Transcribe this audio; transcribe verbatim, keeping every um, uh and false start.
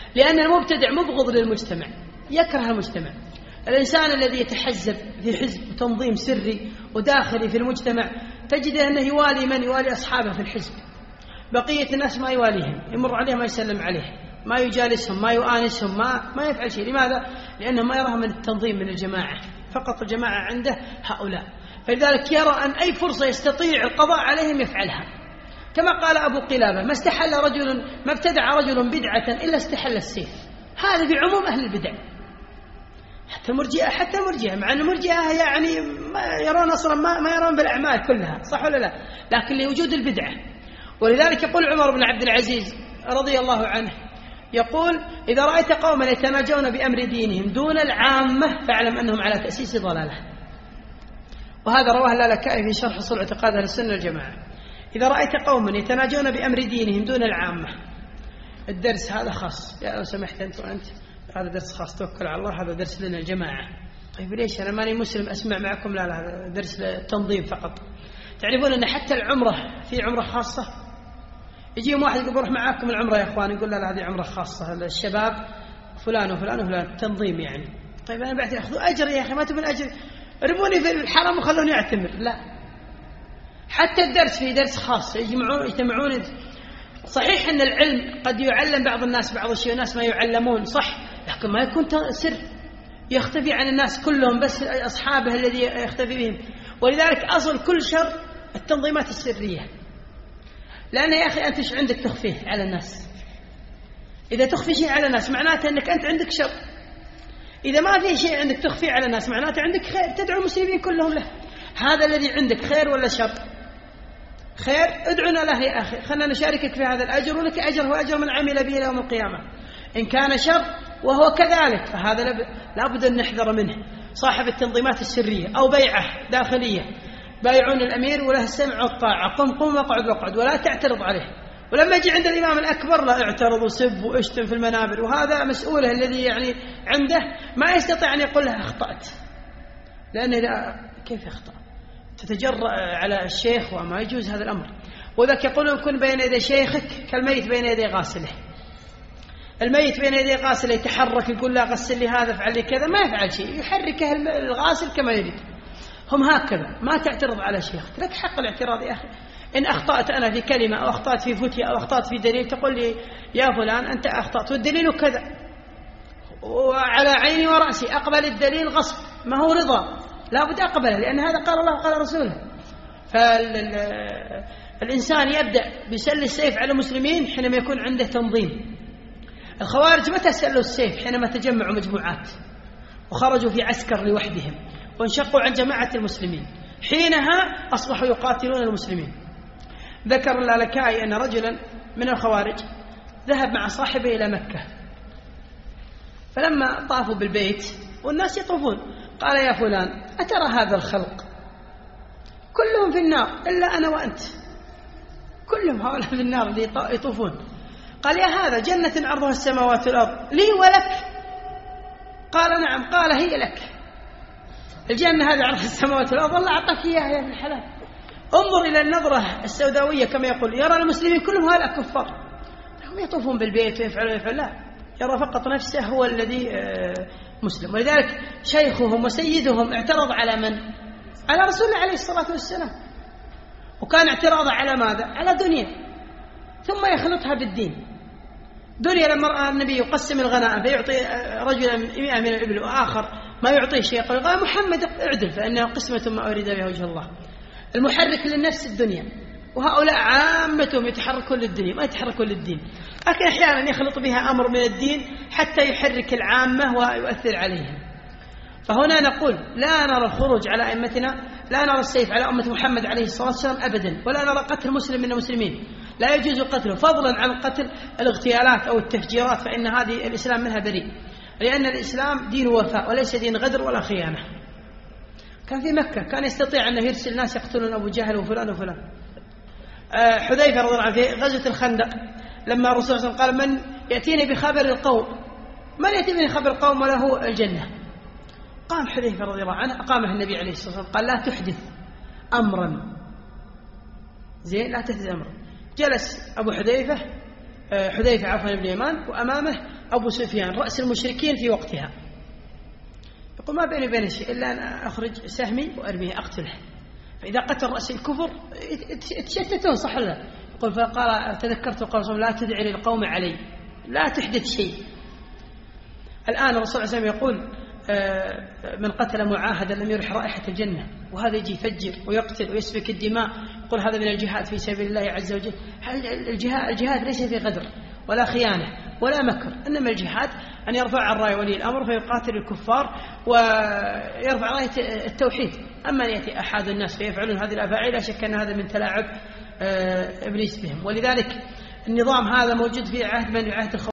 لأن المبتدع مبغض للمجتمع، يكره المجتمع. الإنسان الذي يتحزب في حزب وتنظيم سري وداخلي في المجتمع تجد أنه يوالي من يوالي أصحابه في الحزب، بقية الناس ما يواليهم، يمر عليهم ما يسلم عليه، ما يجالسهم، ما يؤانسهم، ما, ما يفعل شيء. لماذا؟ لأنه ما يراه من التنظيم من الجماعة، فقط الجماعة عنده هؤلاء، فلذلك يرى أن أي فرصة يستطيع القضاء عليهم يفعلها. كما قال أبو قلابة: ما استحل رجل ما ابتدع رجل بدعة إلا استحل السيف. هذا في عموم أهل البدع، حتى المرجئة حتى المرجئة مع أن المرجئة يعني ما يرون أصلا ما, ما يرون بالأعمال كلها، صح ولا لا؟ لكن لوجود البدعة. ولذلك يقول عمر بن عبد العزيز رضي الله عنه، يقول: إذا رأيت قوما يتناجون بأمر دينهم دون العامة فاعلم أنهم على تأسيس ضلالة. وهذا رواه اللالكائي في شرح أصول اعتقاد أهل السنة والجماعة. إذا رأيت قوما يتناجون بأمر دينهم دون العامة، الدرس هذا خاص، يا لو سمحت أنت وأنت هذا درس خاص، توكل على الله، هذا درس لنا الجماعة. طيب ليش أنا ماني مسلم أسمع معكم؟ لا لا، هذا درس للتنظيم فقط. تعرفون أن حتى العمرة في عمرة خاصة، يجي واحد يقول بروح معاكم العمرة يا أخوان، يقول لا لا هذه عمرة خاصة للشباب فلان وفلان وفلان، تنظيم يعني. طيب أنا بعد أخذوا أجر يا أخي، ما تبون أجر، رموني في الحرم وخلوني أعتمر. لا، حتى الدرس في درس خاص، يجمعون يجتمعون. صحيح أن العلم قد يعلم بعض الناس بعض الشيء والناس ما يعلمون، صح، لكن ما يكون سر يختفي عن الناس كلهم، بس أصحابه الذي يختفي بهم. ولذلك أصل كل شر التنظيمات السرية، لأن يا أخي أنت إيش عندك تخفيه على الناس؟ إذا تخفي شيء على الناس معناته أنك أنت عندك شر. إذا ما في شيء عندك تخفيه على الناس معناته عندك خير، تدعو المسلمين كلهم له. هذا الذي عندك خير ولا شر؟ خير، ادعونا له يا أخي، خلنا نشاركك في هذا الأجر، ولك أجر هو أجر من عمل به يوم القيامة. إن كان شر وهو كذلك فهذا لابد أن نحذر منه. صاحب التنظيمات السرية أو بيعة داخلية، بايعون الأمير وله السمع والطاعة، قم قم واقعد واقعد ولا تعترض عليه. ولما يجي عند الإمام الأكبر لا اعترض وسب واشتم في المنابر، وهذا مسؤوله الذي يعني عنده ما يستطيع أن يقول له أخطأت، لأن إذا كيف يخطأ؟ تتجرأ على الشيخ وما يجوز هذا الأمر. وذاك يقولون كن بين يدي شيخك كالميت بين يدي غاسله. الميت بين يدي غاسله يتحرك، يقول لا غسل لي هذا فعل لي كذا، ما يفعل شيء، يحركه الغاسل كما يريد. هم هكذا، ما تعترض على شيخك، لك حق الاعتراض يا أخي. إن أخطأت أنا في كلمة أو أخطأت في فتية أو أخطأت في دليل تقول لي يا فلان أنت أخطأت والدليل كذا، وعلى عيني ورأسي أقبل الدليل غصب، ما هو رضا، لا بد أقبله، لأن هذا قال الله وقال رسوله. فالإنسان يبدأ بسل السيف على المسلمين حينما يكون عنده تنظيم. الخوارج متى سلوا السيف؟ حينما تجمعوا مجموعات وخرجوا في عسكر لوحدهم وانشقوا عن جماعة المسلمين، حينها أصبحوا يقاتلون المسلمين. ذكر اللالكائي أن رجلا من الخوارج ذهب مع صاحبه إلى مكة، فلما طافوا بالبيت والناس يطوفون قال يا فلان أترى هذا الخلق كلهم في النار إلا أنا وأنت، كلهم هؤلاء في النار اللي يطوفون. قال يا هذا جنة عرضها السماوات والأرض لي ولك؟ قال نعم. قال هي لك الجنة هذه عرضها السماوات والأرض، الله أعطاك إياها يا ابن الحلال. انظر إلى النظرة السوداوية كما يقول، يرى المسلمين كلهم هؤلاء كفار، هم يطوفون بالبيت ويفعلون ويفعلون، لا، يرى فقط نفسه هو الذي مسلم. ولذلك شيخهم وسيدهم اعترض على من؟ على رسول الله عليه الصلاة والسلام، وكان اعتراضه على ماذا؟ على دنيا، ثم يخلطها بالدين. دنيا لما رأى النبي يقسم الغنائم فيعطي رجلا مئة من الإبل وآخر ما يعطيه شيء، قال قال محمد اعدل فإنها قسمة ما أريد بها وجه الله. المحرك للنفس الدنيا، وهؤلاء عامتهم يتحركون للدنيا ما يتحركون للدين، لكن أحيانا يخلط بها أمر من الدين حتى يحرك العامة ويؤثر عليهم. فهنا نقول لا نرى الخروج على أئمتنا، لا نرى السيف على أمة محمد عليه الصلاة والسلام أبدا، ولا نرى قتل مسلم من المسلمين، لا يجوز قتله، فضلا عن قتل الاغتيالات أو التفجيرات، فإن هذه الإسلام منها بريء، لأن الإسلام دين وفاء وليس دين غدر ولا خيانة. كان في مكة كان يستطيع أنه يرسل ناس يقتلون أبو جهل وفلان وفلان. أه حذيفة رضي الله عنه في غزوة الخندق لما الرسول صلى الله عليه وسلم قال من يأتيني بخبر القوم، من يأتيني بخبر القوم وله الجنة؟ قام حذيفة رضي الله عنه أقامه النبي عليه الصلاة والسلام قال لا تحدث أمرا، زين لا تحدث أمرا. جلس أبو حذيفة حذيفة عفوا بن اليمان، وأمامه أبو سفيان رأس المشركين في وقتها. يقول ما بيني وبين شيء إلا أن أخرج سهمي وأرميه أقتله، فإذا قتل رأس الكفر تشتتون صح لا؟ يقول فقال تذكرت قال لا تدعي للقوم علي، لا تحدث شيء. الآن الرسول صلى الله عليه وسلم يقول من قتل معاهدا لم يرح رائحة الجنة، وهذا يجي يفجر ويقتل ويسفك الدماء، يقول هذا من الجهاد في سبيل الله عز وجل. الجهاد, الجهاد ليس في غدر ولا خيانة ولا مكر، إنما الجهاد أن يرفع الراية ولي الأمر فيقاتل الكفار ويرفع راية التوحيد. أما أن يأتي أحد الناس فيفعلون هذه الأفاعيل لا شك أن هذا من تلاعب إبليس بهم. ولذلك النظام هذا موجود في عهد من عهد